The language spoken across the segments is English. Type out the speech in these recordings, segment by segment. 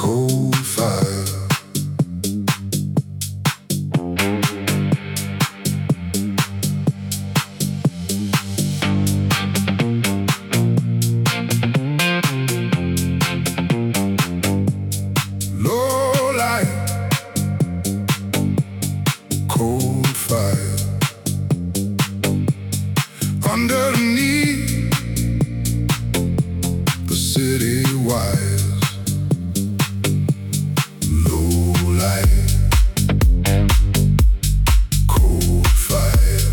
cold fire. Low light, cold fire. Underneath the city wires, low light, cold fire.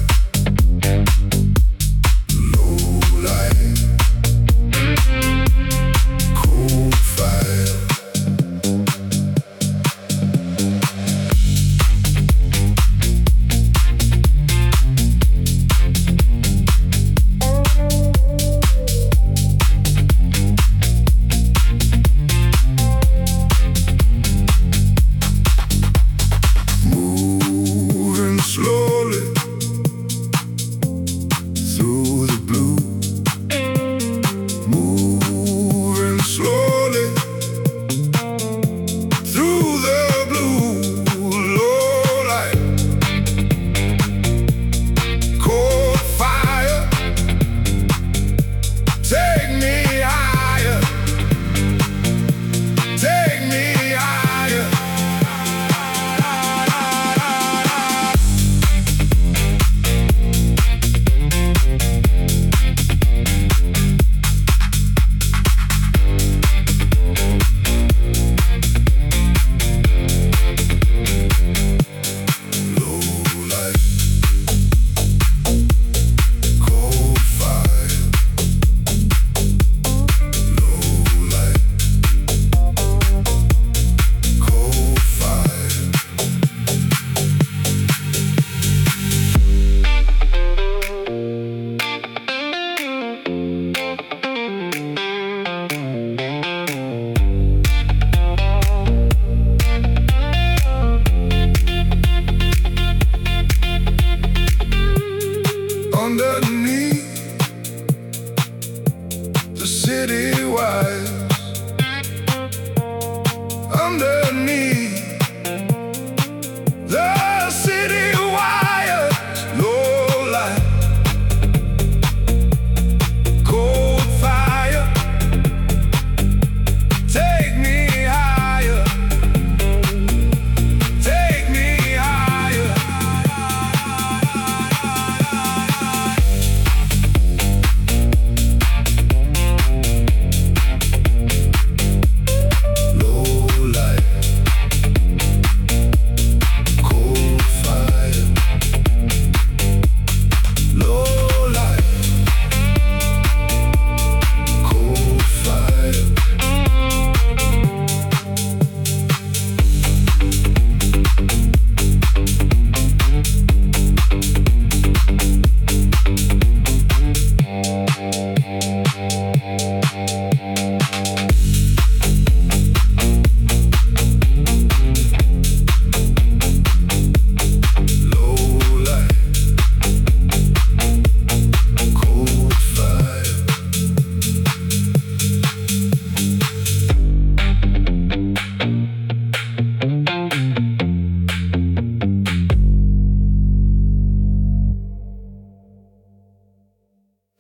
Low light, cold fire. Moving slowly through the blue. Moving slowly through the blue. Low light, cold fire. Take me higher. Take me higher. Underneath the city wires, underneath